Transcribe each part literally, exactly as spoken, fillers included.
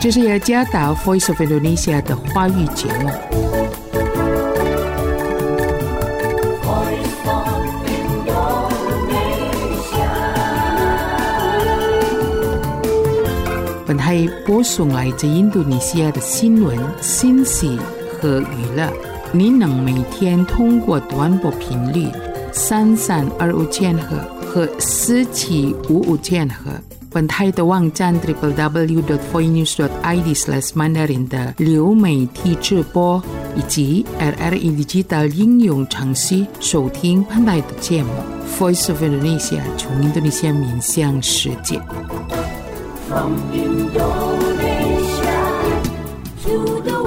这是雅加达 Voice of Indonesia 的华语节目。本台播送来自印度尼西亚的新闻、信息和娱乐。您能每天通过短波频率三三二五千赫和四七五五千赫，本台的网站 double-u double-u double-u dot voinews dot i d slash mandarin 的流媒体直播，以及 R R I Digital 应用程序收听本台的节目。Voice of Indonesia 从印度尼西亚面向世界。From Indonesia to the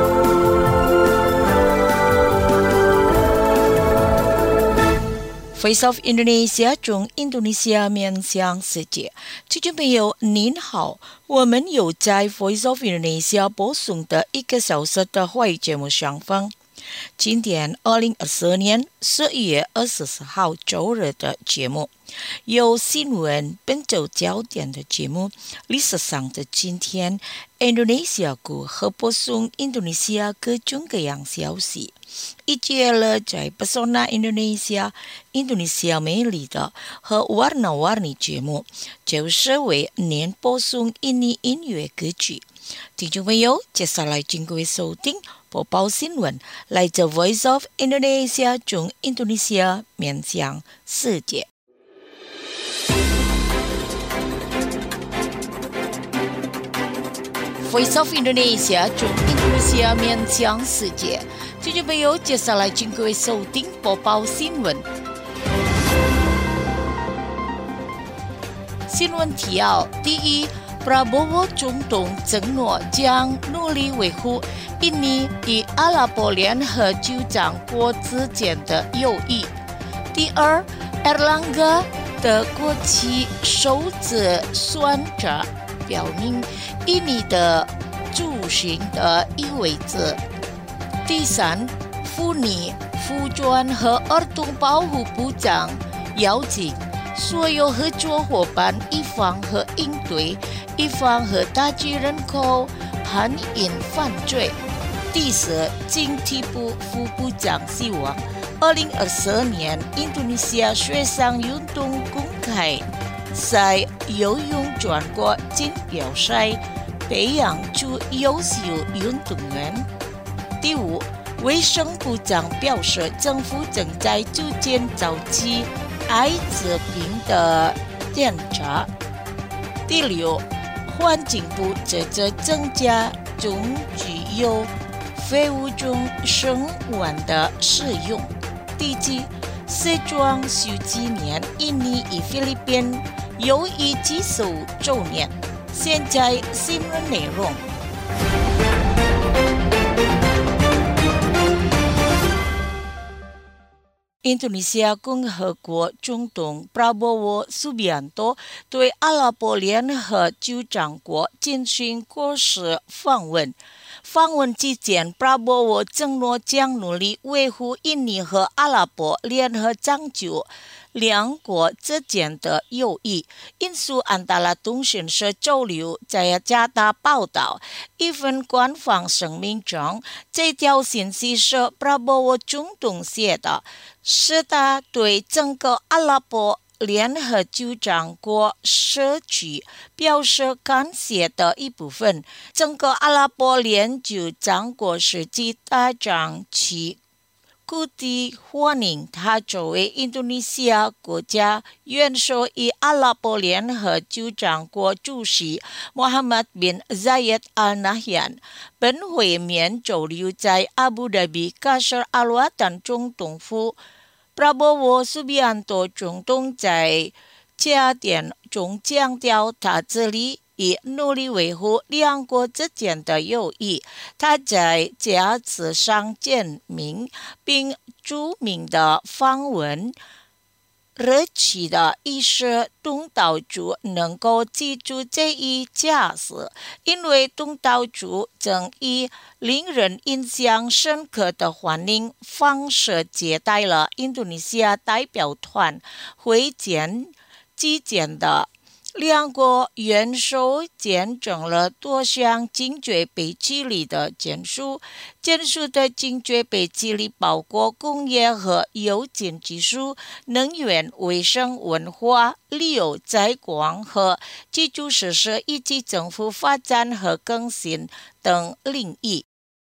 world。Voice of Indonesia 从印度尼西亚面向世界，听众朋友您好，我们有在 Voice of Indonesia 播送的一个小时的华语节目上方。今天二零二四年十一月二十四号周日的节目，有新闻本周焦点的节目，历史上的今天，印度尼西亚国和播送印度尼西亚各种各样消息，以及了在 Pesona Indonesia 印度尼西亚美丽的和 warna-warni 节目，就是为您播送印尼音乐歌曲。听众朋友，接下来请各位收听播报新闻，来自 Voice of Indonesia 从印度尼西亚面向世界。Voice of Indonesia 从印度尼西亚面向世界，听众朋友，接下来请各位收听播报新闻。新闻提要：第一。Prabowo 总统承诺将努力维护印尼与阿拉伯联合酋长国之间的友谊。第二 ，Erlangga 的国旗手指算着表明印尼的主权的意味着。第三，妇女、妇专和儿童保护部长邀请所有合作伙伴一方和应对一方和打击人口含引犯罪。第四，经济部副部长希望二零二四年印度尼西亚水上运动公开赛游泳全国锦标赛培养出优秀运动员。第五，卫生部长表示政府正在逐渐召集艾滋病的调查。第六，环境部则在增加中具有废物中生烷的使用。第七，西装十纪年印尼与菲律宾友谊纪首周年。现在新闻内容。印度尼西亚共和国总统 Prabowo Subianto 对阿拉伯联合酋长国进行国事访问。访问期间 Prabowo 承诺将努力维护印尼和阿拉伯联合长久两国之间的友谊。印度安达拉通讯社周六在雅加达报道，一份官方声明中，这条信息是 Prabowo 总统写的，是他对整个阿拉伯联合酋长国社区表示感谢的一部分。整个阿拉伯联酋长国实际大长期故地欢迎他作为印度尼西亚国家元首与阿拉伯联合酋长国主席 Muhammad bin Zayed Al Nahyan。 本会面周六在阿布达比卡什阿鲁阿坦总统府Prabowo Subianto 总统在家典中强调，他致力以努力维护两国之间的友谊。他在假词上简明并著名的访问热情的意识东道主能够记住这一假设，因为东道主正以令人印象深刻的欢迎方式接待了印度尼西亚代表团会见期间的两国元首见证了多项经济被治理的建树，建树的经济被治理包括工业和有机技术、能源、卫生、文化、旅游、在广和基础设施以及政府发展和更新等领域。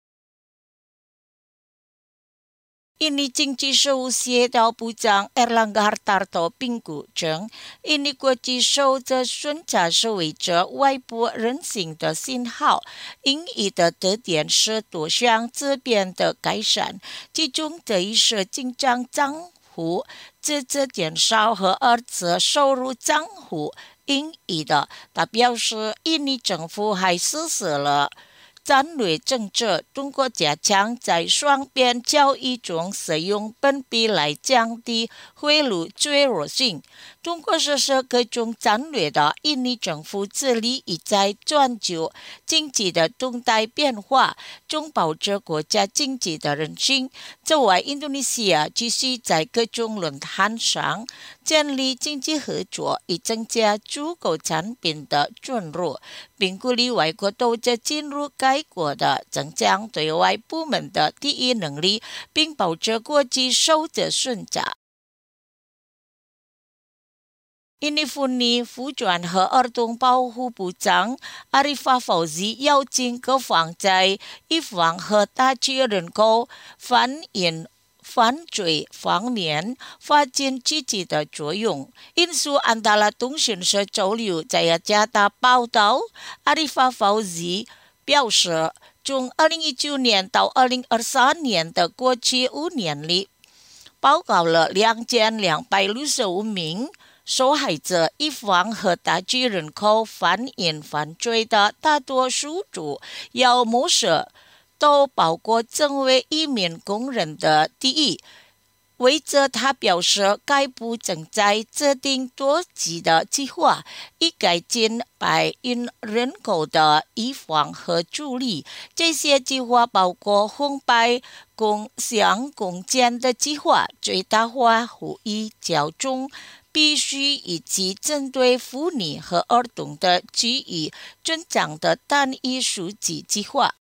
印尼经济事务协调部长 Erlangga Hartarto 评估称，印尼国际受着顺差是为着外部人性的信号。印尼的特点是多项这边的改善，其中的一是经常账户资质减少和儿子收入账户印尼的。他表示，印尼政府还实施了战略政策，通过加强在双边交易中使用本币来降低汇率脆弱性。通过实施各种战略的印尼政府致力于在全球经济的动态变化中保持国家经济的韧性。此外，印度尼西亚继续在各种论坛上建立经济合作，以增加出口产品的准入，并鼓励外国投资进入该国的增强对外部门的第一能力，并保持国际收支顺差。印尼妇女、妇权和儿童保护部长 Arifah Fauzi 邀请各方在预防和打击人口贩运犯罪方面发挥积极的作用。印度安达拉通讯社周六在雅加达报道， Arifah Fauzi 表示，从二零一九年到二零二三年的过去五年里，报告了两千两百六十五名受害者预防和打击人口贩运犯罪的大多数主要模式都包括成为一名工人的第一。为着他表示，该部正在制定多级的计划，以改进白运人口的预防和处理。这些计划包括红白共享共建的计划、最大化呼吁交通必须以及针对妇女和儿童的区域增长的单一数据计划。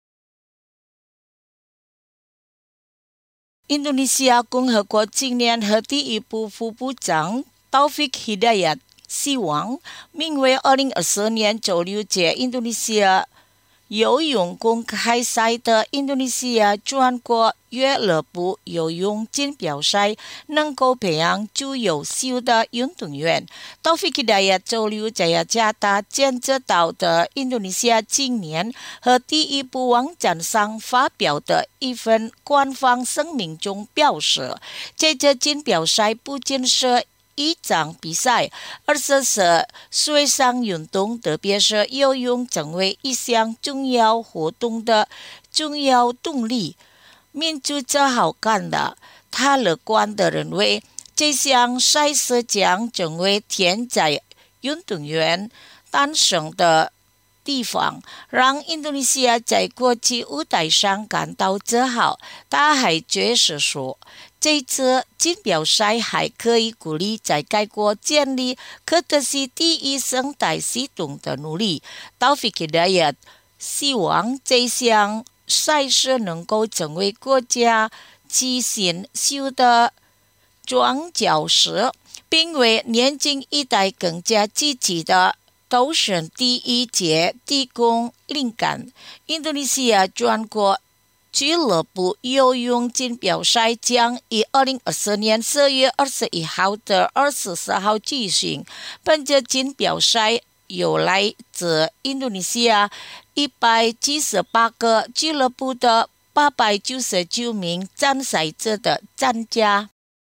印度尼西亚共和国青年和第一部副部长 Taufik Hidayat 希望名为二零二四年周六届印度尼西亚游泳公开赛的印度尼西亚全国俱乐部游泳锦标赛能够培养最优秀的运动员。Taufik Hidayat 周六在雅加达见证到的印度尼西亚青年和第一部网站上发表的一份官方声明中表示，这届锦标赛不仅是一场比赛，而是是水上运动，特别是游泳成为一项重要活动的重要动力。民主者好看的，他乐观地认为，这项赛事将成为天才运动员诞生的地方，让印度尼西亚在国际舞台上感到自豪。他还解释说，这次锦标赛还可以鼓励在该国建立可得是第一生态系统的努力。Taufik Hidayat希望这项赛事能够成为国家之新秀的庄脚石，并为年轻一代更加积极的投身第一届提供灵感。印度尼西亚全国俱乐部游泳锦标赛将于二零二四年四月二十一号到二十四号举行。本届锦标赛有来自印度尼西亚一百七十八个俱乐部的八百九十九名参赛者的参加。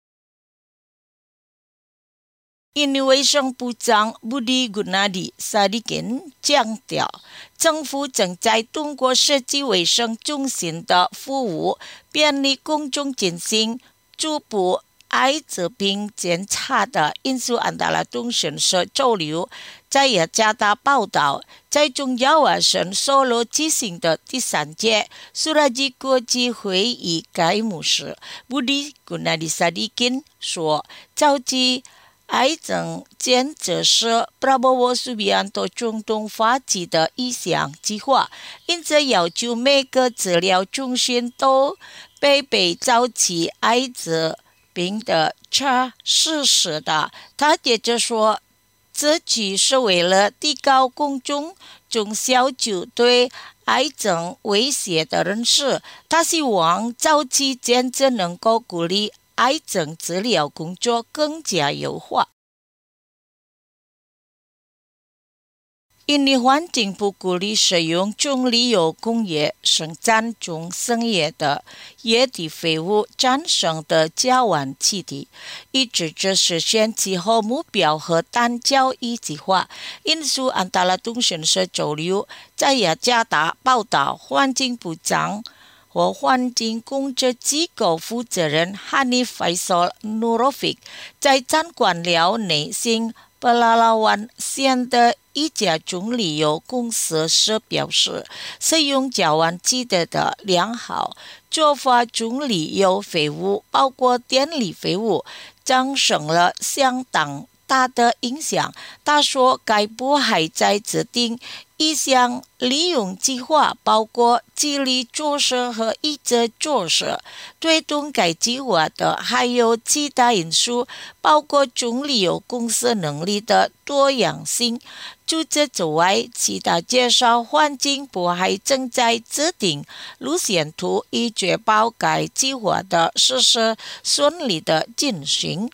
印尼卫生部长 Budi Gunadi Sadikin 强调，政府正在通过设计卫生中心的服务，便利公众进行初步艾滋病检查的。印度安达拉通讯社周六在雅加达报道，在中亚瓦省首罗举行的第三届苏拉吉国际会议开幕时， Budi Gunadi Sadikin 说，召集癌症监测是Prabowo Subianto中东发起的一项计划，因此要求每个治疗中心都配备早期艾滋病的测试室的。他接着说，这举是为了提高公众中小就对癌症威胁的认识。他希望早期监测能够鼓励癌症治疗工作更加优化。印尼环境部鼓励使用中旅游工业生产中生液的液体废物产生的甲烷气体，以支持实现气候目标和碳交易计划。印苏安达拉通讯社周六在雅加达报道，环境部长和环境工作机构负责人 Hanif Faisal Nurofiq 在参观了内心布拉拉湾县的一家中旅游公司时表示，使用甲烷气体的良好做法中旅游废物包括电力废物产生了相当大的影响。他说，该部还在制定一项利用计划，包括激励措施和抑制措施。推动该计划的还有其他因素，包括中旅游公司能力的多样性。除此之外，其他介绍环境部还正在制定路线图，以确保该计划的实施顺利的进行。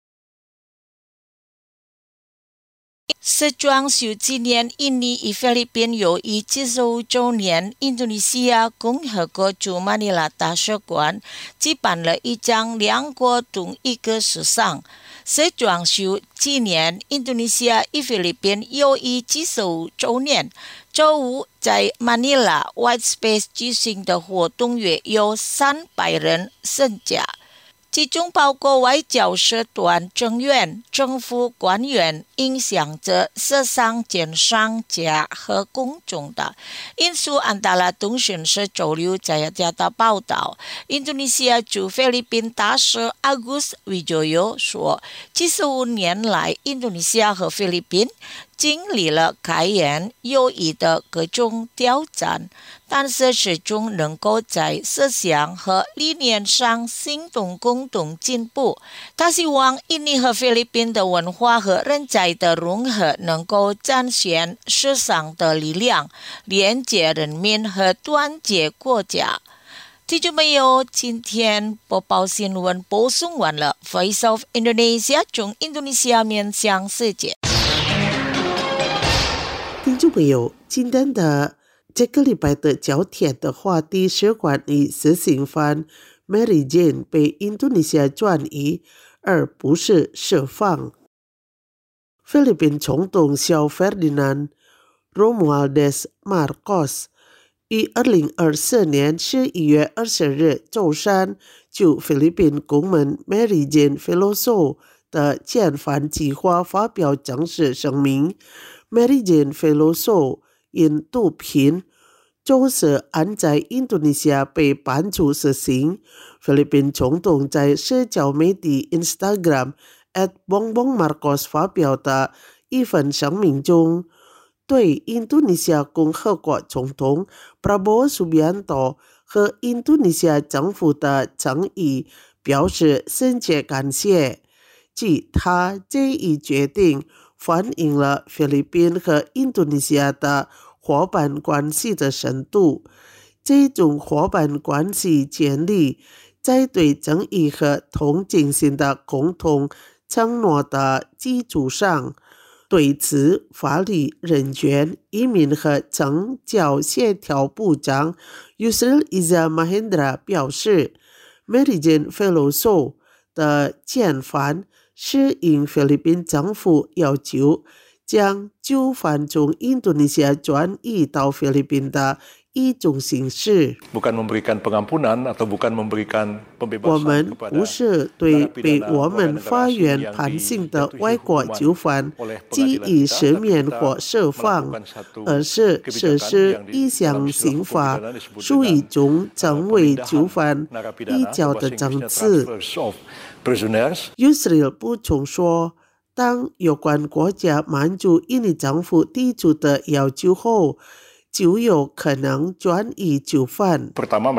是装修纪念印尼与菲律宾友谊七十五周年，印度尼西亚共和国驻马尼拉大使馆举办了一场两国同一个时尚。是装修纪念印度尼西亚与菲律宾友谊七十五周年。周五在马尼拉 White Space 举行的活动约有三百人参加，其中包括外交使团成员、政府官员、影响着时尚鉴赏家和公众的。印苏安达拉通讯社周六在雅加达报道，印度尼西亚驻菲律宾大使 Agus Wijoyo 说，七十五年来，印度尼西亚和菲律宾经历了开源友谊的各种挑战，但是始终能够在思想和理念上行动共同进步。他希望印尼和菲律宾的文化和人才的融合能够展现时尚的力量，连接人民和团结国家。听众朋友，今天播报新闻播送完了。Voice of Indonesia 从印度尼西亚面向世界。 听众朋友，今天的这个礼拜的焦点的话题是关于死刑犯 Mary Jane 被印度尼西亚转移，而不是释放。菲律宾总统小 Ferdinand Romualdez Marcos 于二零二四年十一月二十日周三就菲律宾公民 Mary Jane Veloso 的遣返计划发表正式声明。Mary Jane Veloso 因毒品周四案在印度尼西亚被判处死刑。菲律宾总统在社交媒体 Instagram at Bongbong Marcos 发表的一份声明中，对印度尼西亚共和国总统 Prabowo Subianto 和印度尼西亚政府的诚意表示深切感谢，即他这一决定反映了菲律宾和印度尼西亚的伙伴关系的深度。这种伙伴关系建立在对正义和同情心的共同承诺的基础上。对此，法律、人权、移民和政教协调部长 Yusril Iza Mahendra 表示， Mary Jane Veloso 的遣返是因菲律宾政府要求将囚犯从印度尼西亚转移到菲律宾的一种形式。我们不是对被我们法院判刑的外国囚犯给予赦免或释放，而是实施一项刑法，属于一种成为囚犯移交的政策。Yusril 补充说， 当有关国家满足印尼政府提出的要求后，就有可能转移囚犯。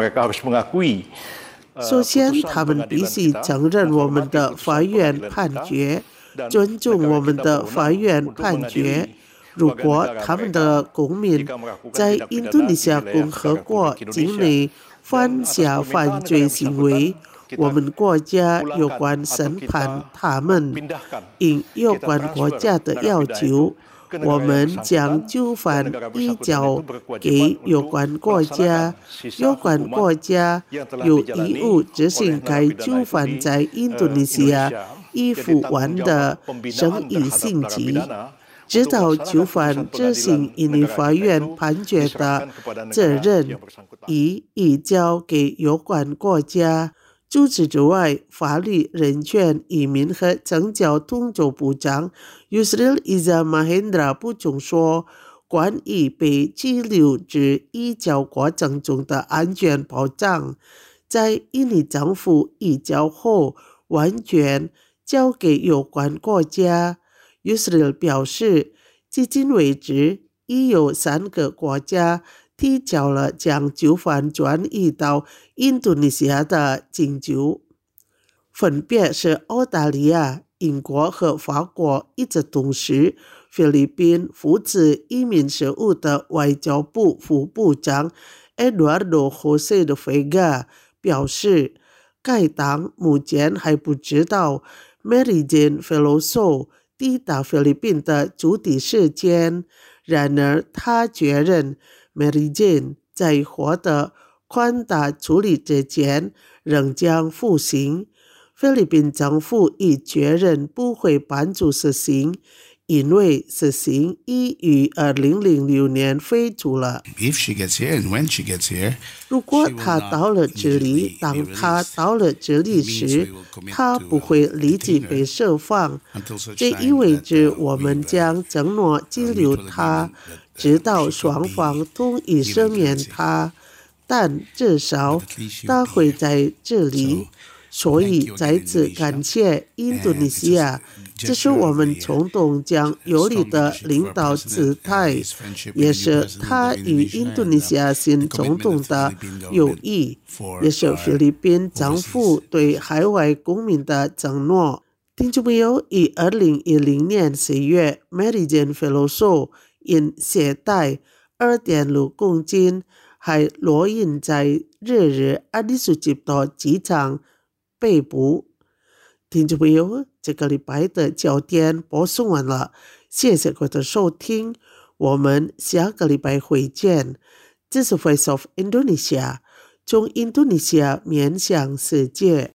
首先，他们必须承认我们的法院判决，尊重我们的法院判决。如果他们的公民在印度尼西亚共和国境内犯下犯罪行为，我们国家有关审判他们，应有关国家的要求，我们将囚犯移交给有关国家，有关国家有义务执行该囚犯在印度尼西亚已服完的生意刑期，直到囚犯执行印尼法院判决的责任已移交给有关国家。除此之外，法律、人权、移民和政教统筹部长 Yusril Iza Mahendra 补充说，关于被拘留至移交过程中的安全保障，在印尼政府移交后完全交给有关国家。Yusril 表示，至今为止，已有三个国家提交了将囚犯转移到印度尼西亚的请求，分别是澳大利亚、英国和法国。与此同时，菲律宾负责移民事务的外交部副部长 Eduardo José de Vega 表示，该党目前还不知道 Mary Jane Veloso 抵达菲律宾的具体时间，然而他确认Mary Jane 在获得宽大处理之前仍将服刑。菲律宾政府已确认不会帮助实行，因为实行已于二零零六年废除了。 If she gets here and when she gets here, 如果她到了这里，当她到了这里时，她不会立即被释放。这意味着我们将承诺拘留她，直到双方同意赦免她，但至少她会在这里。所以再次感谢印度尼西亚，这是我们冲动将有力的领导姿态，也是他与印度尼西亚新总统的友谊，也是菲律宾政府对海外公民的承诺。听众朋友，于二零一零年十月 Mary Jane Veloso 因携带 二点六公斤还烙印在日日阿迪苏吉多机场被捕。听众朋友，这个礼拜的焦点播送完了，谢谢各位的收听，我们下个礼拜会见。这是 Voice of Indonesia， 从印度尼西亚面向世界。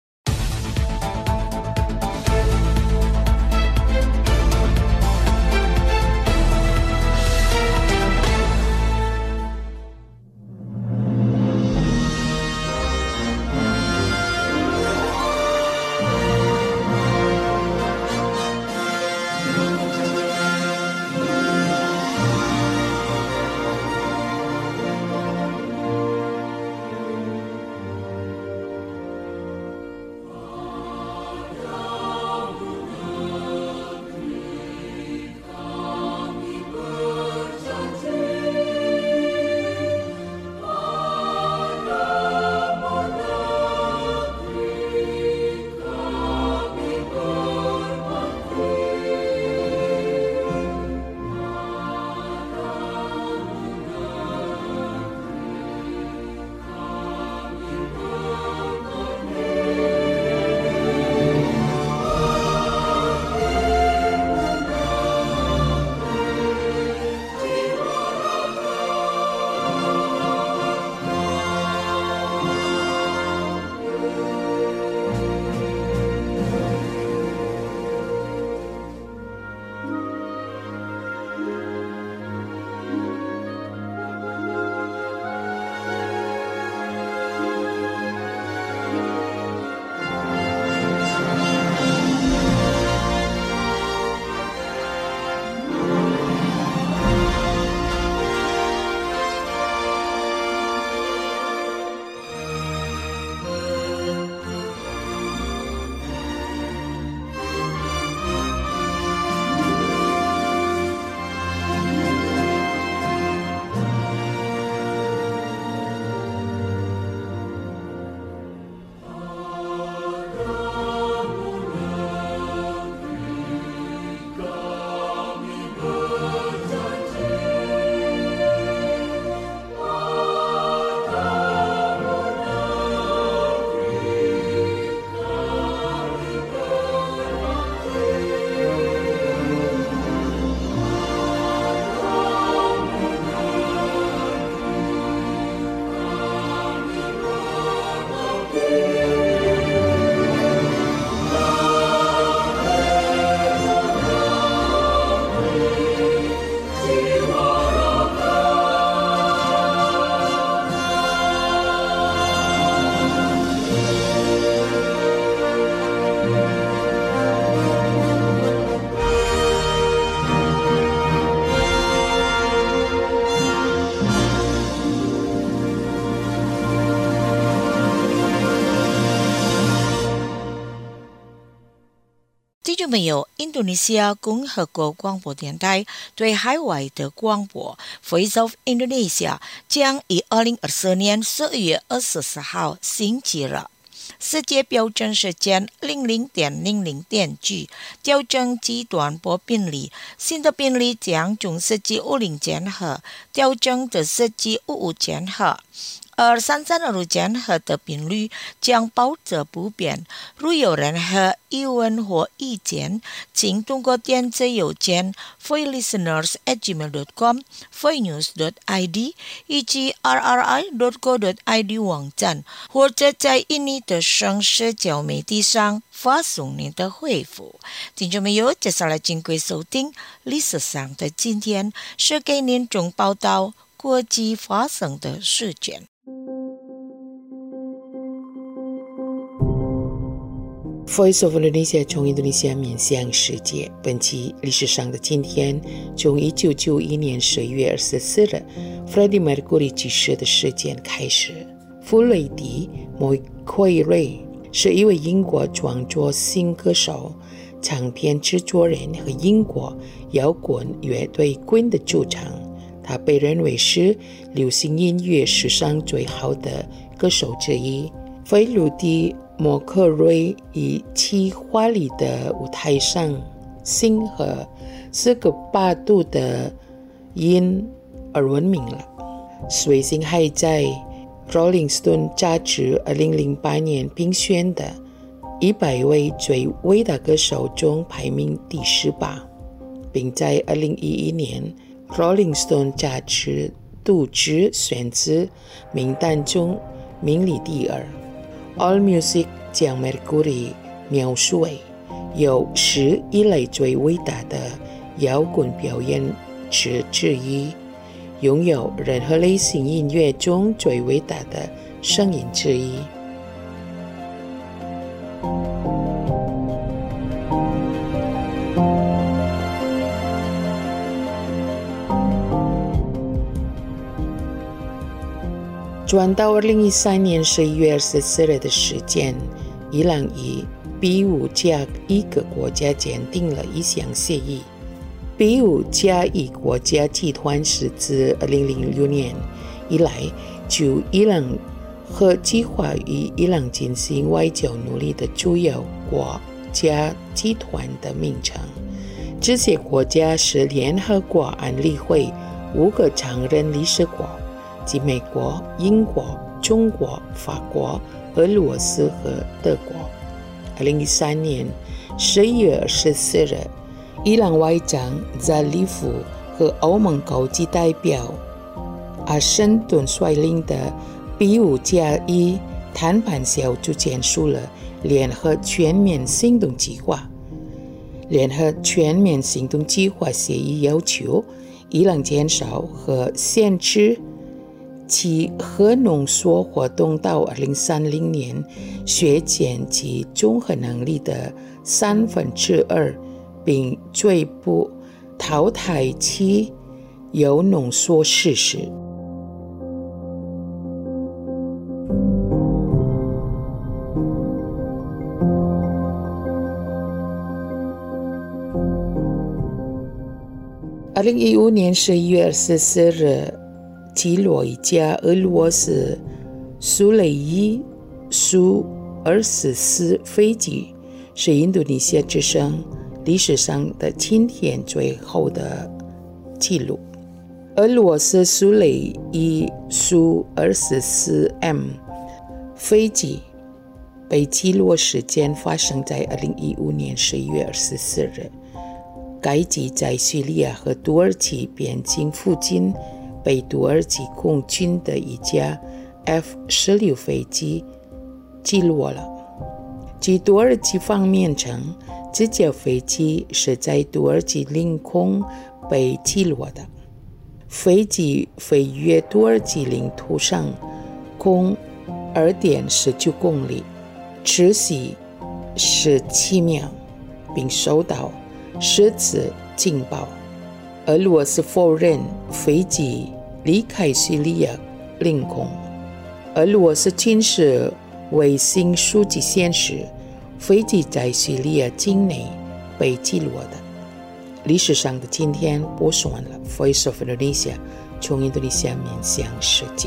听众朋友，印度尼西亚共和国广播电台对海外的广播 Voice of Indonesia 将于二零二四年十二月二十四号星期日世界标准时间零零点零零点几调整极短波频率，新的频率将从十至五零千赫调整至十至五五千赫。而三三二五千赫的频率将保持不变。如有任何疑问或意见，请通过电子邮件 voice listeners at gmail dot com、voice news dot i d 以及 r r i dot co dot i d 网站，或者在印尼的省社交媒体上发送您的回复。听众朋友，接下来请贵收听历史上的今天，是给您中报道国际发生的事件。 Voice of Indonesia 从印度尼西亚面向世界。本期历史上的今天，从一九九一年十月二十四日 Freddie Mercury 去世的事件开始。弗雷迪·麦奎瑞是一位英国创作新歌手、唱片制作人和英国摇滚乐队 Queen 的主唱。他被认为是流行音乐史上最好的歌手之一。弗雷迪莫克瑞以其华丽的舞台上星和四个八度的音而闻名了。随行还在 Rolling Stone 杂志二零零八年评选的一百位最伟大歌手中排名第十八，并在二零一一年 Rolling Stone 杂志独自选择名单中名列第二。AllMusic 将 Mercury 描述为有史以来最伟大的摇滚表演者之一，拥有任何类型音乐中最伟大的声音之一。转到二零一三年十一月二十四日的时间，伊朗与比武加一个国家签订了一项协议。比武加一国家集团是自二零零六年以来就伊朗和计划与伊朗进行外交努力的主要国家集团的名称。这些国家是联合国安理会五个常任理事国，即美国、英国、中国、法国、俄罗斯和德国。二零一三年十一月二十四日，伊朗外长扎利夫和欧盟高级代表阿什顿率领的比武加一谈判小组签署了联合全面行动计划。联合全面行动计划协议要求伊朗减少和限制其核浓缩活动到二零三零年削减其综合能力的三分之二，并逐步淘汰其铀浓缩设施。二零一五年十一月二十四日，击落一架俄罗斯苏雷伊苏二十四飞机，是印度尼西亚之声历史上的今天最后的记录。俄罗斯苏雷伊苏二十四 M 飞机被击落时间发生在二零一五年十一月二十四日。该机在叙利亚和土耳其边境附近被土耳其空军的一架 F 十六 飞机击落了。据土耳其方面称，这架飞机是在土耳其领空被击落的。飞机飞越土耳其领土上共 二点一九公里，持续十七秒，并收到十次警报。俄罗斯否认飞机离开叙利亚领空。俄罗斯军事卫星数据显示，飞机在叙利亚境内被记录的。历史上的今天播送完了 Voice of Indonesia 从印度尼西亚面向世界。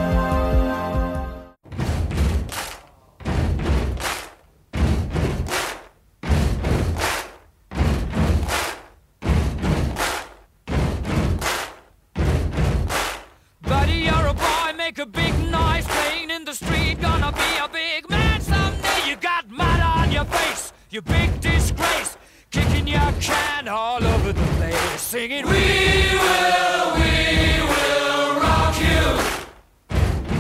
You big disgrace, kicking your can all over the place, singing, We will, we will rock you.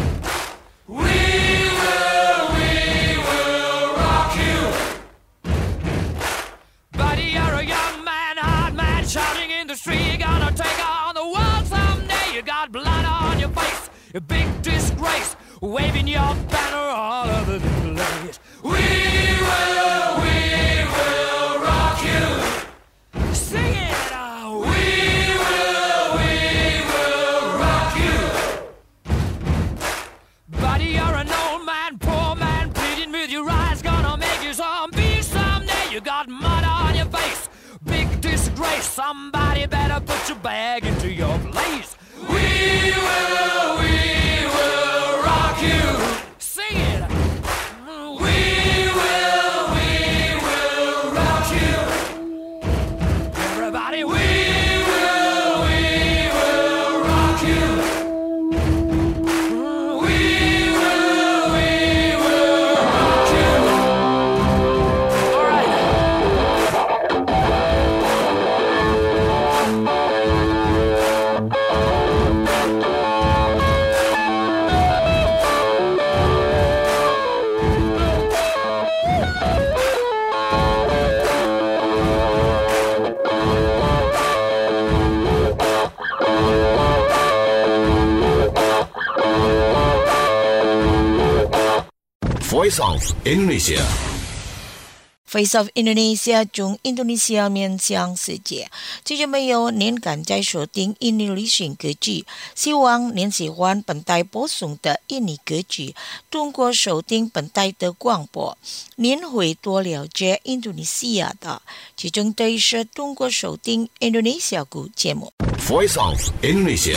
We will, we will rock you. Buddy, you're a young man, hard man, shouting in the street, you're gonna take on the world someday. You got blood on your face, you big disgrace, waving your banner all over the place. We will, we Somebody better put your bag into your place. We will, we will rock you. Sing it. We will, we will rock you. Everybody, we will, we will rock you. We will, we will rock you. All right. Voice of Indonesia Voice of Indonesia 从印度尼西亚面向世界，这就没有您赶在锁定印尼旅行歌曲，希望您喜欢本台播送的印尼歌曲。通过收听本台的广播，您会多了解印度尼西亚的，其中对是通过收听印度尼西亚语节目。 Voice of Indonesia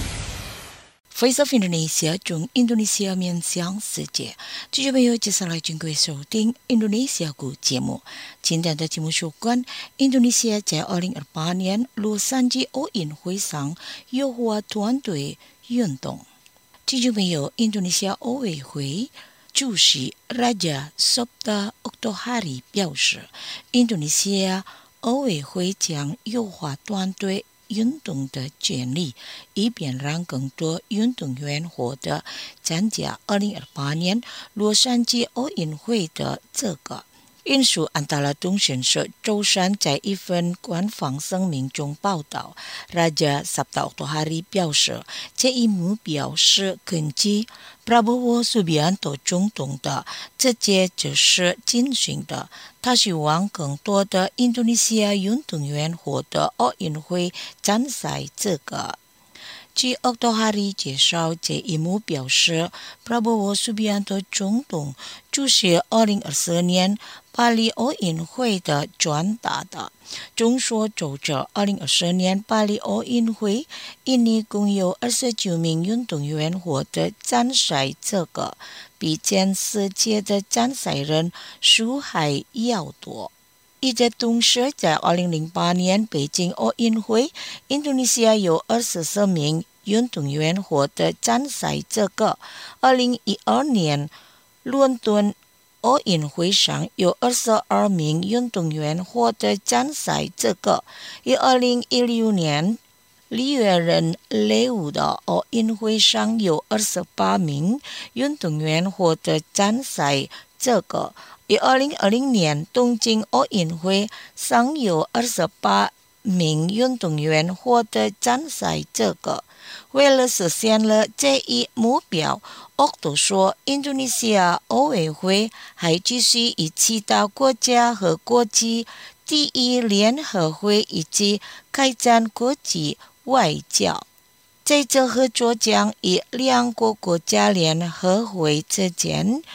Voice of Indonesia 从印度尼西亚面向世界，这就没有接下来经过收听印度尼西亚语节目。今天的节目有关印度尼西亚在二零二八年洛杉矶奥运会上优化团队运动。这就没有印度尼西亚奥委会主席 Raja Sabta Oktohari 表示，印度尼西亚奥委会将优化团队运动的建立，以便让更多运动员获得参加二零二八年洛杉矶奥运会的资格。印度安大拉通讯社周三在一份官方声明中报道， Raja Sabta Oktohari 表示，这一目标是根据 Prabowo Subianto 总统的直接指示进行的。他希望更多的印度尼西亚运动员获得奥运会参赛资格。据 Oktohari 介绍，这一目标是 Prabowo Subianto 总统主持二零二四年巴黎奥运会的转达的。众所周知，二零二四年巴黎奥运会，印尼共有二十九名运动员获得参赛资格，比全世界的参赛人数还要多。与此同时，在二零零八年北京奥运会，印度尼西亚有二十四名运动员获得参赛资格。二零一二年伦敦奥运会上有二十二名运动员获得参赛资格。于二零一六年里约热内卢的奥运会上有二十八名运动员获得参赛资格。于二零二零年东京奥运会上有二十八名运动员获得参赛资格。为了实现了这一目标，奥多说，印度尼西亚奥委会还继续与其他国家和国际第一联合会以及开展国际外交。在这合作将与两个国家联合会之间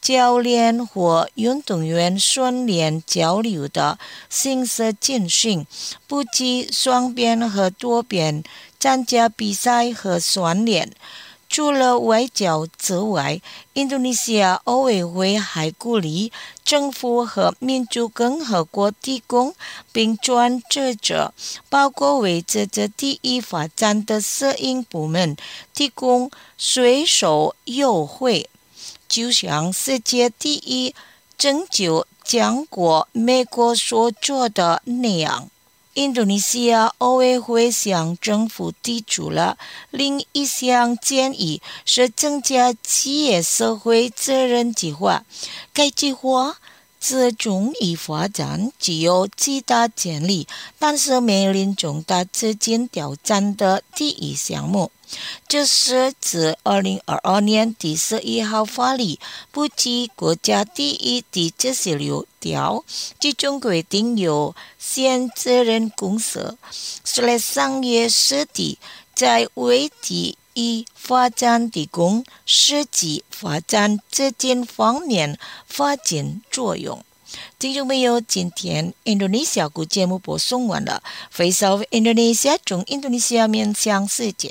教练或运动员训练交流的形式进行，不计双边和多边参加比赛和训练。除了外交之外，印度尼西亚奥委会还鼓励政府和民主共和国提供并专职者，包括为这这第一发展的摄影部门提供税收优惠，就像世界第一拯救强国美国所做的那样。印度尼西亚奥委会向政府提出了另一项建议，是增加企业社会责任计划。该计划自中医发展具有极大潜力，但是面临重大资金挑战的第一项目。这是自二零二二年第十一号法律不计国家第一第七十六条，其中规定有限责任公司是在商业实体在为第一发展提供实际发展资金方面发挥作用。听众朋友，今天印度尼西亚国节目播送完了。Face of Indonesia 从印度尼西亚面向世界。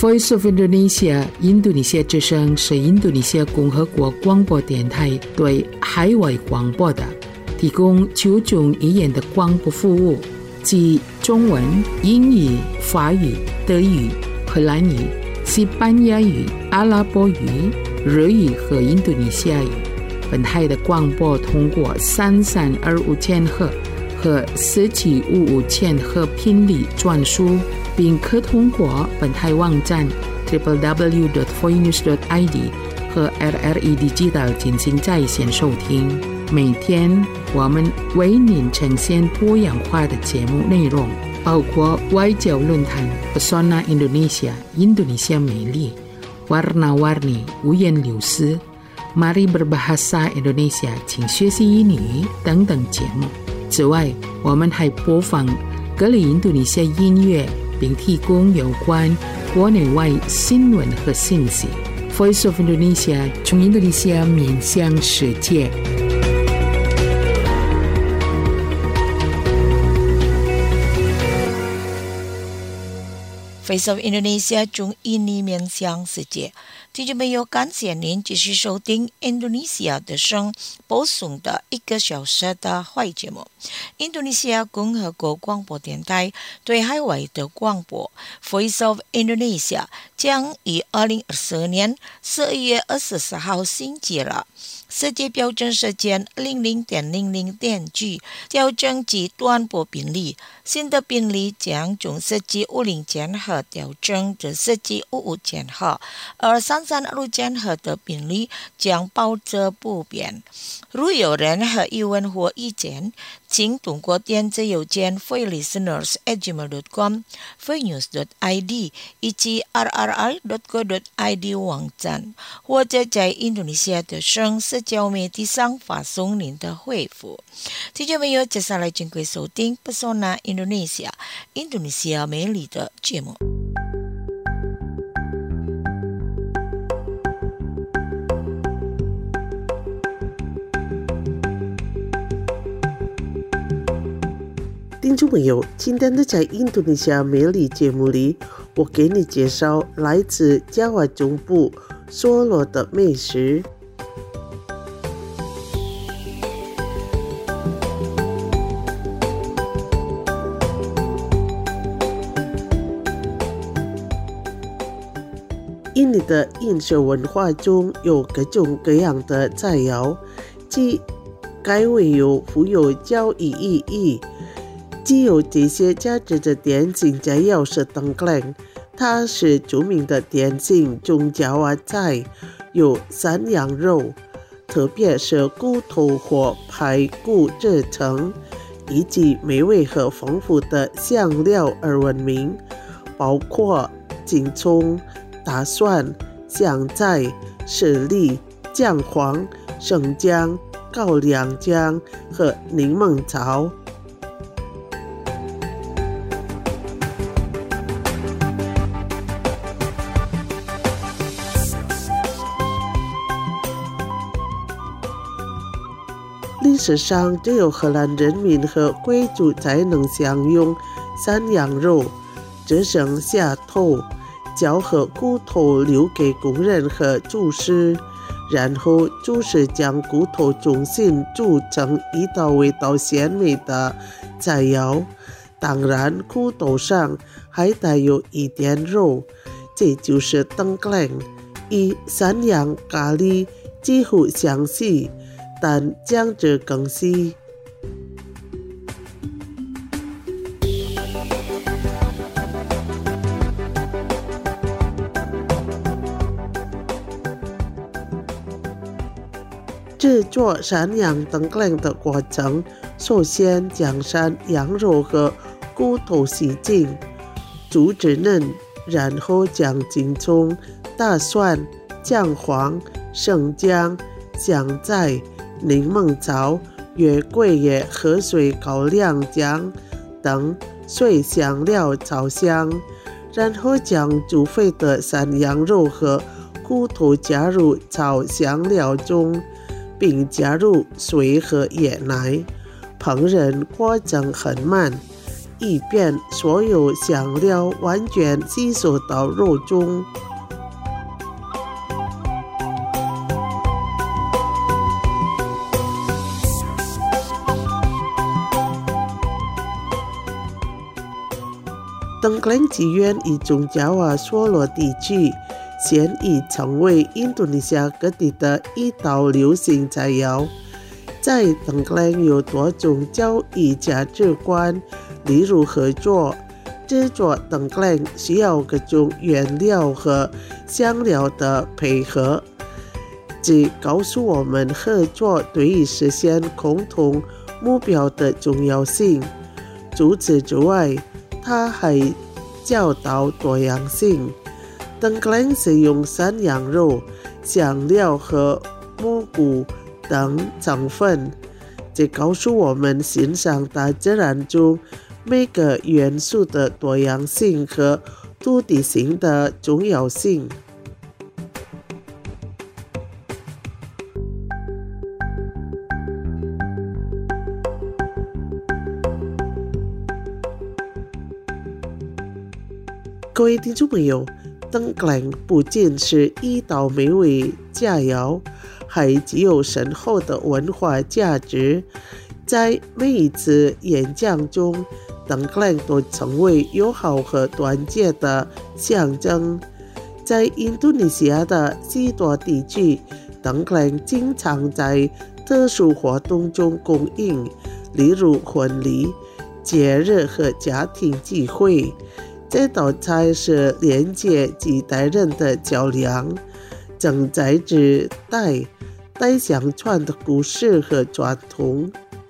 Voice of Indonesia 印度尼西亚之声是印度尼西亚共和国广播电台对海外广播的提供九种语言的广播服务，即中文、英语、法语、德语、荷兰语、西班牙语、阿拉伯语、日语和印度尼西亚语。本台的广播通过三三二五千赫和四七五五千赫频率转输，并可通过本台网站 double-u double-u double-u dot voinews dot i d 和 R R E Digital 进行在线收听。每天我们为您呈现多样化的节目内容，包括外交论坛 Pesona Indonesia 印度尼西亚美丽 Warna-Warni 五颜六色 Mari Berbahasa Indonesia 请学习英语等等节目。此外，我们还播放各类印度尼西亚音乐，并提供有关国内外新闻和信息。Voice of Indonesia 从印度尼西亚面向世界。 Voice of Indonesia 从印尼面向世界，听众朋友，感谢您继续收听印度尼西亚的声播送的一个小时的华语节目。印度尼西亚共和国广播电台对海外的广播 Voice of Indonesia 将于二零二四年十二月二十四号星期二世界标准时间零零点零零点 G 调整至短波频率，新的频率将从四七五零千赫调整至四七五五千赫，而三三二五千赫的频率将保持不变。如有任何疑问或意见，请通过电子邮件 voicelisteners at gmail dot com、voinews dot i d 以及 r r i dot co dot i d 网站，或者在印度尼西亚的声社交媒体上发送您的回复。听众朋友，接下来请各位收听 Pesona Indonesia 印度尼西亚美丽的节目。 听众朋友，今天的在印度尼西亚美丽节目里，我给你介绍来自加瓦中部梭罗的美食。印尼的饮食文化中有各种各样的菜肴，即该为有富有教育意义。既有这些价值的点心菜肴是登冷，它是著名的点心中加瓦菜，有山羊肉，特别是骨头或排骨制成，以及美味和丰富的香料而闻名，包括金葱、大蒜、香菜、士力、姜黄、生姜、高粱姜和柠檬草。历史上只有荷兰人民和贵族才能享用山羊肉，只剩下头、脚和骨头留给工人和厨师，然后厨师将骨头重新煮成一道味道鲜美的菜肴，当然骨头上还带有一点肉，这就是登冷，与山羊咖喱几乎相似，但酱汁更细。制作山羊登冷的过程，首先将山羊肉和骨头洗净，煮至嫩，然后将金葱、大蒜、姜黄、生姜、香菜、柠檬草、月桂叶、河水、高粱姜等碎香料炒香，然后将煮沸的山羊肉和骨头加入炒香料中，并加入水和椰奶，烹饪过程很慢， 以便所有香料完全吸收到肉中。登格兰妓院以中爪哇梭罗地区现已成为印度尼西亚各地的一道流行菜肴。在登格兰有多种交易价值观，例如合作。制作登格兰需要各种原料和香料的配合，这告诉我们合作对于实现共同目标的重要性。除此之外，它还教导多样性。登格兰使用山羊肉、香料和蘑菇等成分，这告诉我们欣赏大自然中每个元素的多样性和土地性的重要性。各位听众朋友，登格兰不仅是一道美味佳肴，还具有深厚的文化价值。在每一次演讲中，登格兰都成为友好和团结的象征。在印度尼西亚的许多地区，登格兰经常在特殊活动中供应，例如婚礼、节日和家庭聚会。这道菜是连接几代人的桥梁，承载着代代相传的故事和传统。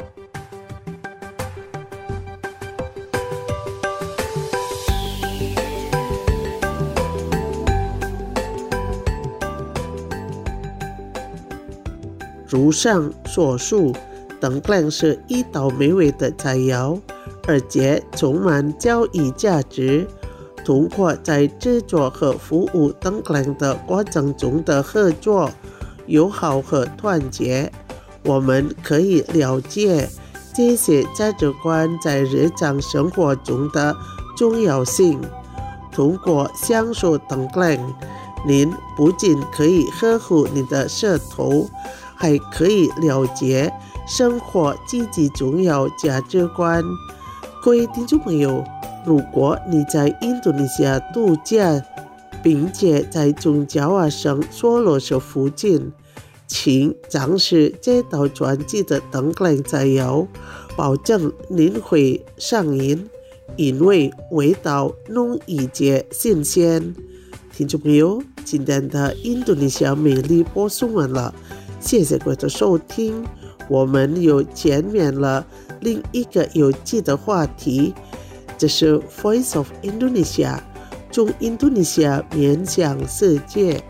如上所述，登格兰是一道美味的菜肴，而且充满教育价值。通过在制作和服务登格兰的过程中的合作、友好和团结，我们可以了解这些价值观在日常生活中的重要性。通过享受登格兰，您不仅可以呵护你的舌头，还可以了解生活极其重要价值观。各位听众朋友，如果你在印度尼西亚度假，并且在中爪哇省梭罗市附近，请尝试这道传奇的登格兰菜肴，保证您会上瘾，因为味道浓以及新鲜。听众朋友，今天的印度尼西亚美丽播送完了，谢谢各位的收听。我们又见面了另一个有趣的话题，这是 Voice of Indonesia， 从印度尼西亚面向世界。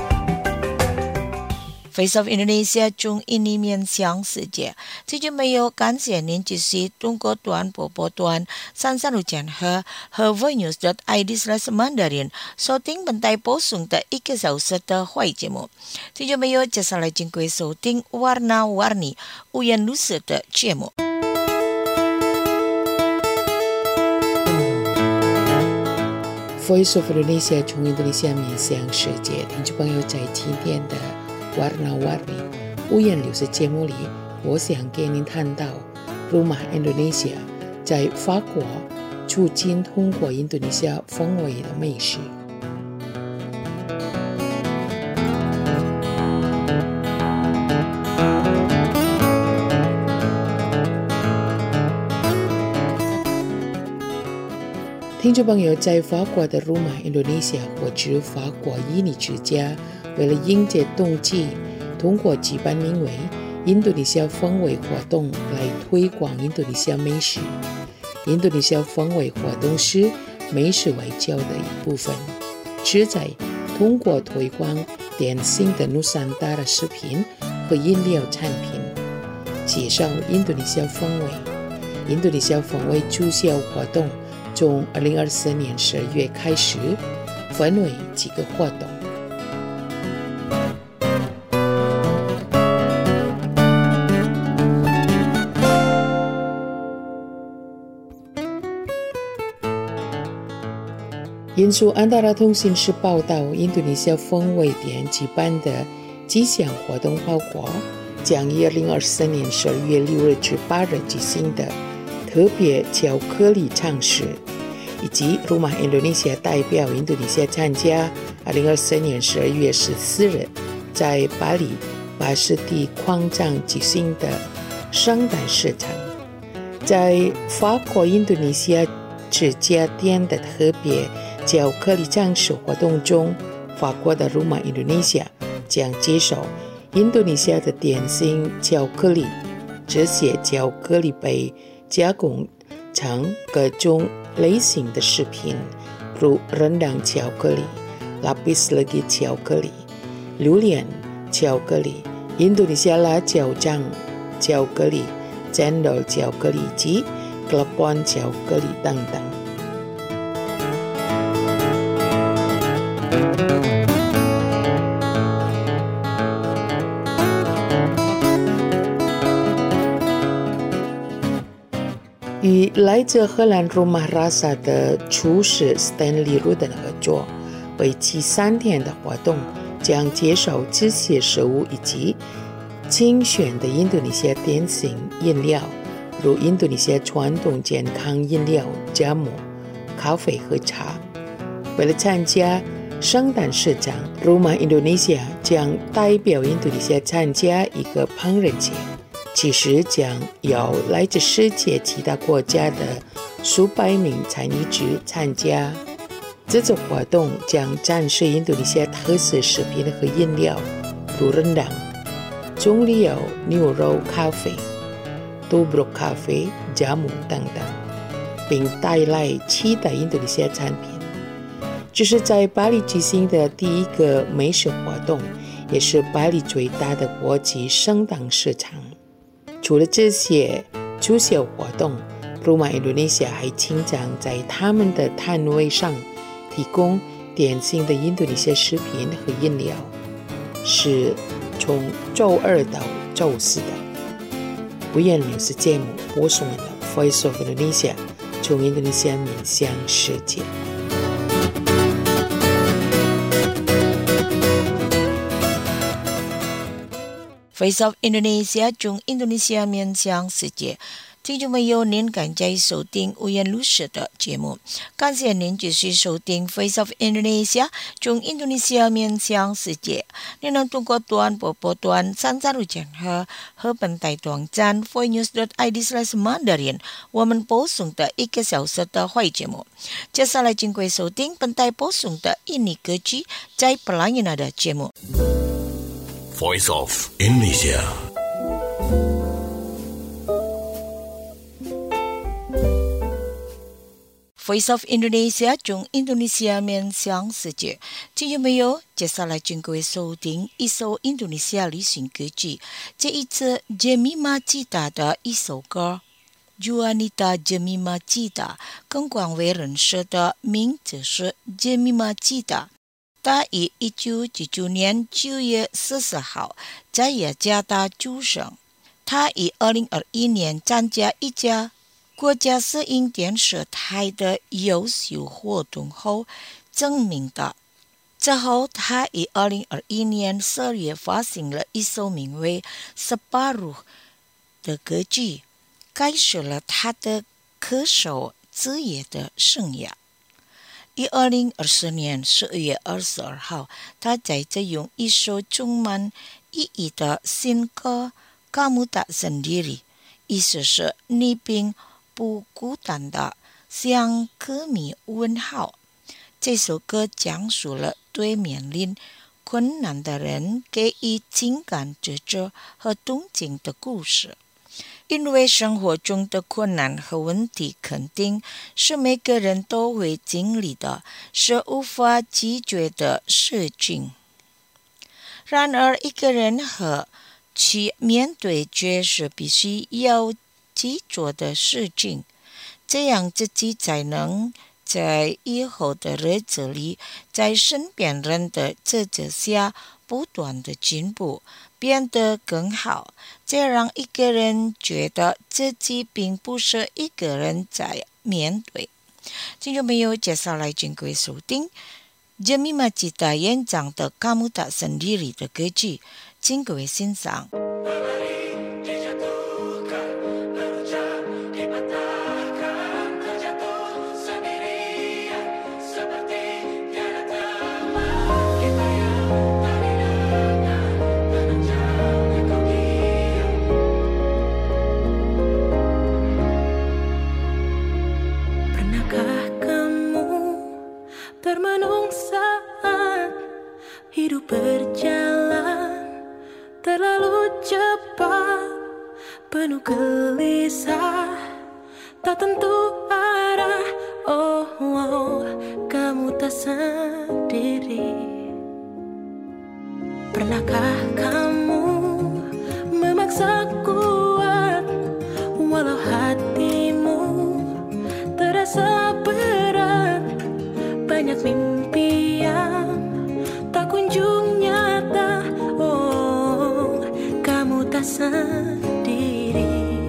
Voice of Indonesia 从印尼面向世界，这就没有感谢您支持中国短波波段三三六千赫和 voinews dot i d slash mandarin 收听本台播送的一个小时的会节目。这就没有接下来请各位收听 Warna-Warni 五颜六色的节目。 Voice of Indonesia 从印度尼西亚面向世界，听众朋友在今天的Warna-Warni 五颜六色节目里，我想给您谈到 Rumah Indonesia 在法国促进通过印度尼西亚风味的美食。听众朋友，在法国的 Rumah Indonesia 或者法国印尼之家，为了迎接冬季，通过举办名为印度尼西亚风味活动来推广印度尼西亚美食。印度尼西亚风味活动是美食外交的一部分，旨在通过推广典型的努桑达的食品和饮料产品，介绍印度尼西亚风味。印度尼西亚风味促销活动从二零二四年十二月开始，分为几个活动。 印度安达拉通信社报道，印度尼西亚风味店举办的吉祥活动包括将于二零二三年十二月六日至八日举行的特别巧克力尝试，以及罗马印度尼西亚代表印度尼西亚参加二零二三年十二月十四日在巴黎巴士底广场举行的圣诞市场。在法国印度尼西亚这家店的特别巧克力尝试活动中，法国的罗马印度尼西亚将介绍印度尼西亚的点心巧克力，这些巧克力被加工成各种类型的食品，如rendang巧克力、lapis legit巧克力、榴莲巧克力、印度尼西亚辣椒酱巧克力、cendol巧克力及 klepon 巧克力等等。与来自荷兰罗马拉萨的厨师 Stanley Ruden 合作，为期三天的活动将介绍这些食物以及精选的印度尼西亚点心饮料，如印度尼西亚传统健康饮料加姆、咖啡和茶。为了参加圣诞市场，罗马印度尼西亚将代表印度尼西亚参加一个烹饪节，其实将有来自世界其他国家的数百名参与者参加。这次活动将展示印度尼西亚特色食品和饮料，如 rendang、棕榈油牛肉咖啡、tubruk 咖啡、加姆等等，并带来其他印度尼西亚产品。这是在巴黎举行的第一个美食活动，也是巴黎最大的国际圣诞市场。除了这些促销活动，罗马印度尼西亚还经常在他们的摊位上提供典型的印度尼西亚食品和饮料，是从周二到周四的。不言领事节目播送了 Voice of Indonesia 从印度尼西亚面向世界。 Voice of Indonesia 从印度尼西亚面向世界，听众朋友，您刚才收听无言律师的节目，感谢您继续收听 Voice of Indonesia 从印度尼西亚面向世界。您能通过短波波段三三六千赫和本台网站 voicenews dot i d slash mandarin 我们播送的一个小时的会节目。接下来请各位收听本台播送的印尼歌曲在布兰尼纳的节目。 Voice of Indonesia. Voice of Indonesia 从印度尼西亚面向世界，听众朋友，接下来请各位收听一首印度尼西亚流行歌曲，这一次 Jemima Cita 的一首歌 Juanita Jemima Cita 更广为人知的名字是 Jemima Cita。他于一九九九年九月十四号在雅加达出生。他于二零二一年参加一家国家摄影电视台的优秀活动后证明的。之后，他于二零二一年十二月发行了一首名为《Separuh》的歌曲，开始了他的歌手职业的生涯。于二零二四年十二月二十二号，他在这用一首充满意义的新歌《Kamu Tak Sendiri》，意思是你并不孤单的向歌迷问好。这首歌讲述了对面临困难的人给予情感支持和同情的故事。因为生活中的困难和问题肯定是每个人都会经历的，是无法解决的事情。然而，一个人和去面对却是必须要去做的事情，这样自己才能在以后的日子里，在身边人的支持下不断的进步，变得更好，这让一个人觉得自己并不是一个人在面对。 听众朋友，接下来请各位收听杰米玛吉他演唱的《Kamu Tak Sendiri》的歌曲，请各位欣赏。 Termenung saat hidup berjalan terlalu cepat, penuh gelisah, tak tentu arah. Oh, oh, kamu tak sendiri. Pernahkah kamu memaksa kuat, walau hatimu terasa berat? Banyak mimpi yang tak kunjung nyata. Oh, kamu tak sendiri.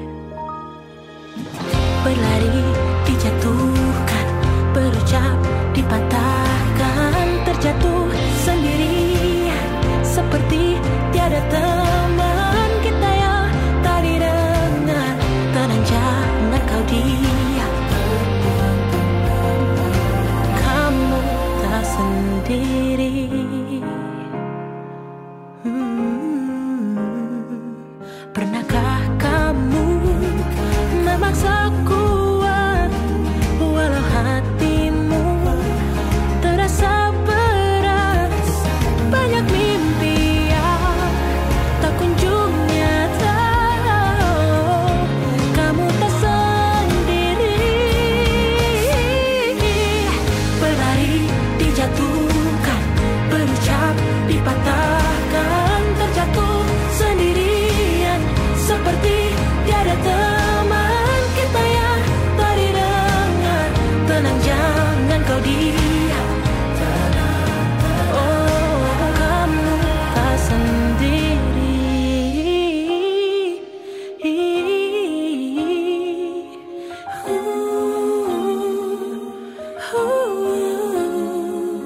Berlari dijatuhkan, berucap dipatahkan, terjatuh sendirian seperti tiada teman. Kita yang tak didengar, tenang jangan kau diam. Sendiri. Hmm. Pernahkah kamu memaksa kuat, walau hatimu terasa berat? Banyak mimpi yang tak kunjung nyata. Kamu tak sendiri. Berlari dijatuhkan, berucap dipatahkan, terjatuh sendirian seperti tiada teman. Kita yang tak didengar, tenang jangan kau diam. Oh, kamu tak sendiri. uh, uh.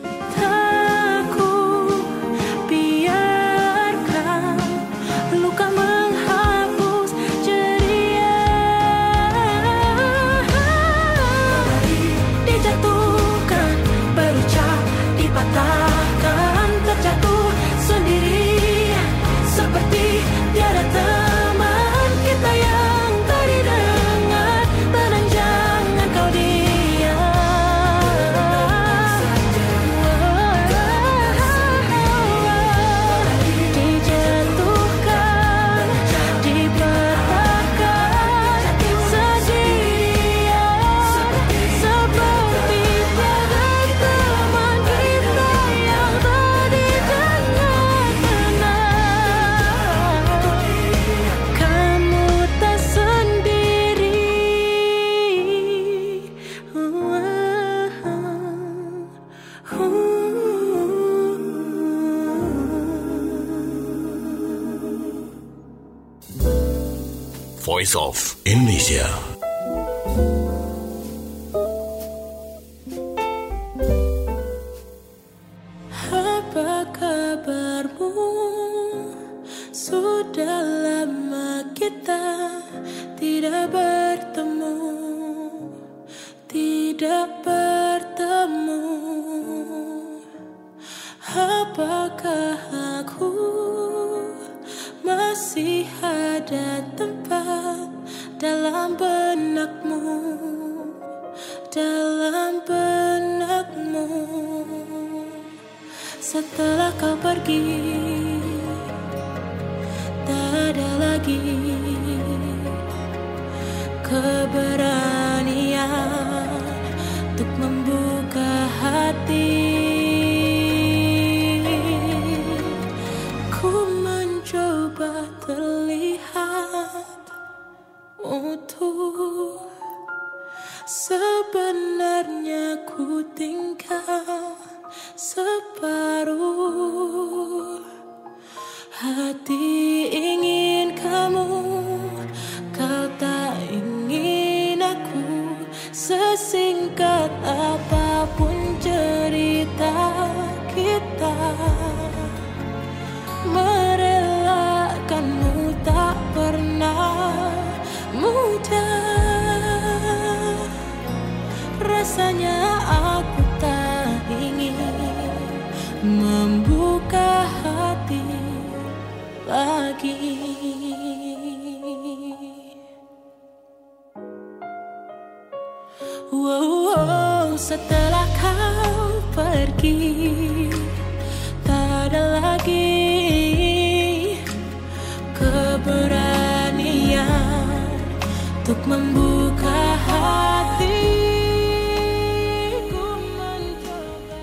Voice of Indonesia. Apa kabarmu? Sudah lama kita tidak bertemu, tidak bertemu. Apakah aku masih ada tempat dalam benakmu, dalam benakmu? Setelah kau pergi, tak ada lagi keberanian untuk membuka hati. Ku mencoba terlihat utuh, sebenarnya ku tinggal separuh. Hati ingin kamu, kau tak ingin aku. Ses Sesingkat apapun cerita kita, merelakanmu tak pernah mudah. Rasanya aku tak ingin membuka hati lagi. Wow, wow, setelah kau pergi, tak ada lagi keberanian untuk membuka hati. Ku mencoba.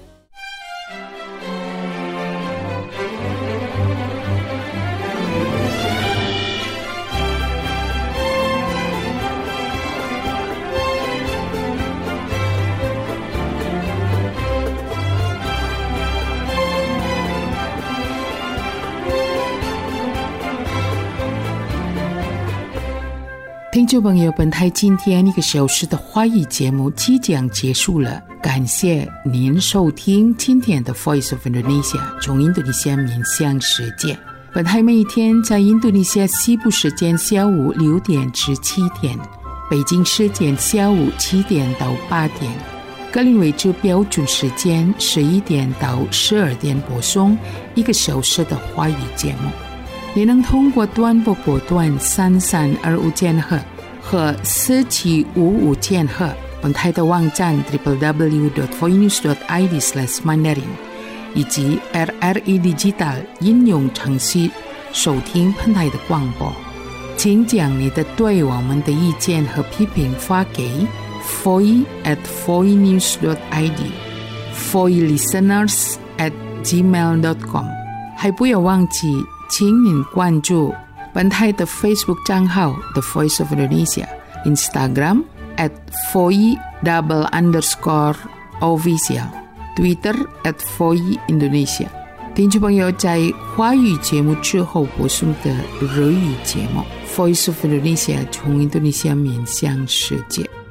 听众朋友，本台今天一个小时的华语节目即将结束了，感谢您收听今天的 Voice of Indonesia 从印度尼西亚面向世界。本台每一天在印度尼西亚西部时间下午六点至七点，北京时间下午七点到八点，格林威治标准时间十一点到十二点播送一个小时的华语节目。你能通过短波波段三三二五千赫和四七五五千赫，本台的网站 double-u double-u double-u dot voinews dot i d slash mandarin 以及 R R E Digital 应用程序收听本台的广播。请将你的对我们的意见和批评发给 voice at voinews dot i d voice listeners at gmail dot com， 还不要忘记请您关注本台的 Facebook 账号 The Voice of Indonesia， Instagram at voice double underscore official， Twitter at voice Indonesia。 听众朋友，在华语节目之后播送的日语节目 Voice of Indonesia 从印度尼西亚面向世界。